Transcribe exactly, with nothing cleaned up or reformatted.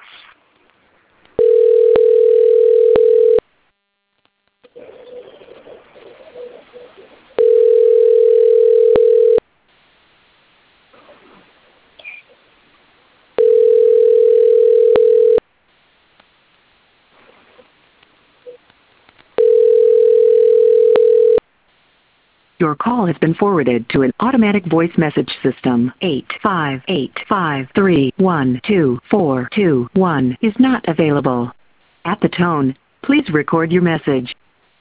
Your call has been forwarded to an automatic voice message system. eight five eight five three one two four two one is not available. At the tone, please record your message.